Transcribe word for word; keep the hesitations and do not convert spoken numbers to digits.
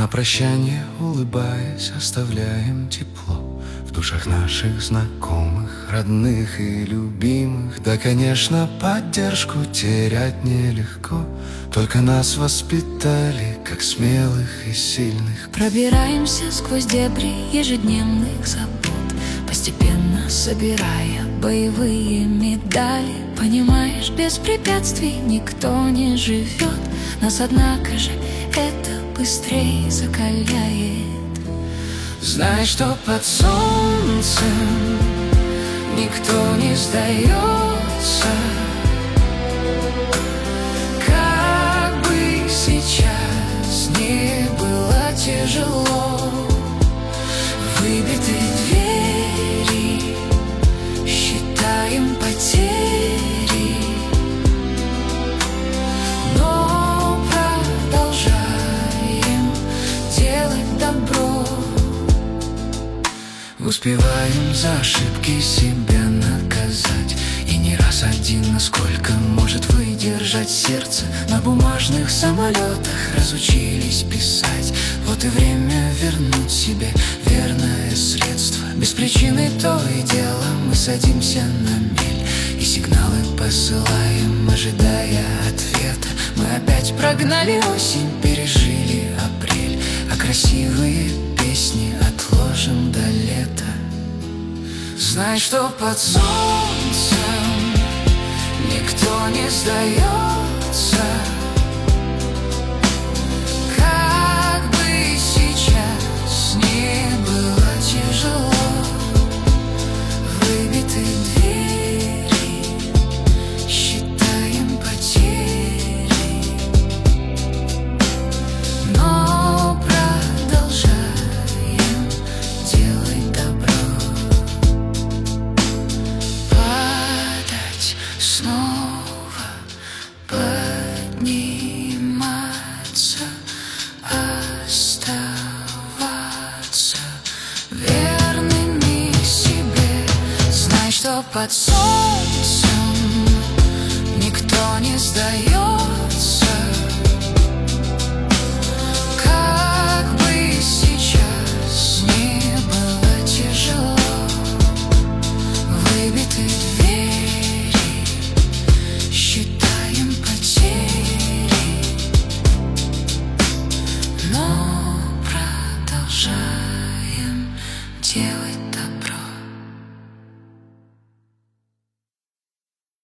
На прощание, улыбаясь, оставляем тепло в душах наших знакомых, родных и любимых. Да, конечно, поддержку терять нелегко, только нас воспитали как смелых и сильных. Пробираемся сквозь дебри ежедневных забот, постепенно собирая боевые медали. Понимаешь, без препятствий никто не живет, нас, однако же, это быстрее закаляет. Знай, что под солнцем никто не сдается. Как бы сейчас не было тяжело, выбиты двери, считаем потери, но продолжаем делать добро. Успеваем за ошибки себя наказать, и не раз один, насколько может выдержать сердце. На бумажных самолетах разучились писать, вот и время вернуть себе верное средство. Без причины то и дело мы садимся на мель, и сигналы посылаем, ожидая ответа. Мы опять прогнали осень, пережили апрель, а красивые песни отложим до лета. Знай, что под солнцем никто не сдается. Как бы сейчас не было тяжело, выбиты двери, считаем потери, но продолжаем делать добро. Падать, снова подниматься, оставаться верными себе. Знай, что под солнцем никто не сдается. Как бы сейчас не было тяжело, выбиты двери, считаем потери, но продолжаем делать